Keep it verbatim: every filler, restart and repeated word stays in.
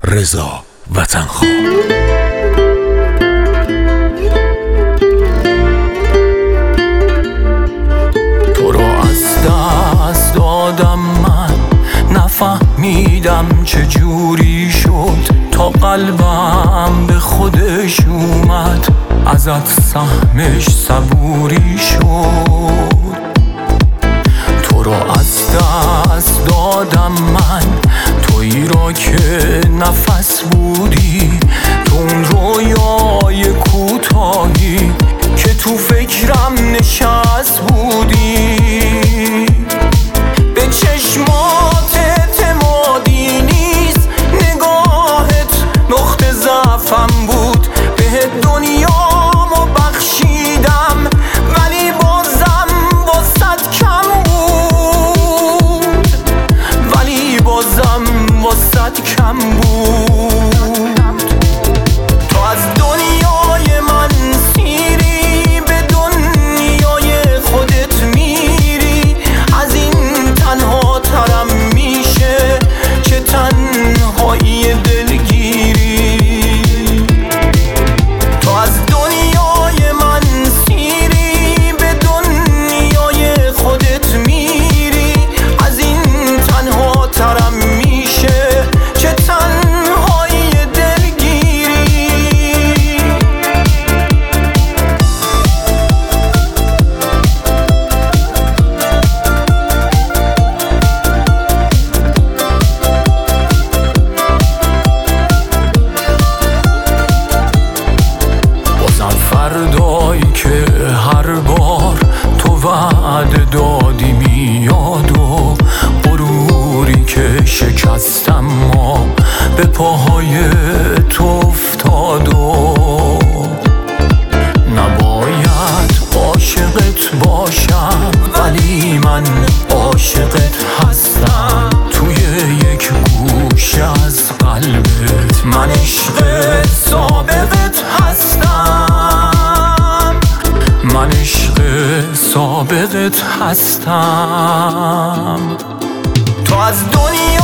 رضا وطنخواه. تو رو از دست دادم من، نفهمیدم چه جوری شد تا قلبم به خودش اومد، ازت سهمش صبوری شد. تو رو از دست دادم من، تویی را که نفس بودی، تو اون رویای کوتاهی که تو فکرم نشست بودی. به چشمات اعتمادی نیست، نگاهت نقطه ضعفم بود. بهت دنیامو بخشیدم ولی بازم واسط کم بود، ولی بازم واسط کم بود. تو از دنیای من سیری، به دنیای خودت میری. از این تنها ترم میشه چه تنهایی دلگیری. تو از دنیای من سیری، به دنیای خودت میری. از این تنها ترم میشه چه تنهایی دلگیری. بازم فردایی که هر بار تو وعده دادی میاد، و غروری که شکستم ما به پاهای تو افتاد. و نباید عاشقت باشم ولی من عاشقت هستم. توی یک گوشه از قلبت من عشق سابقت هستم، من عشق سابقت هستم. تو از دنیا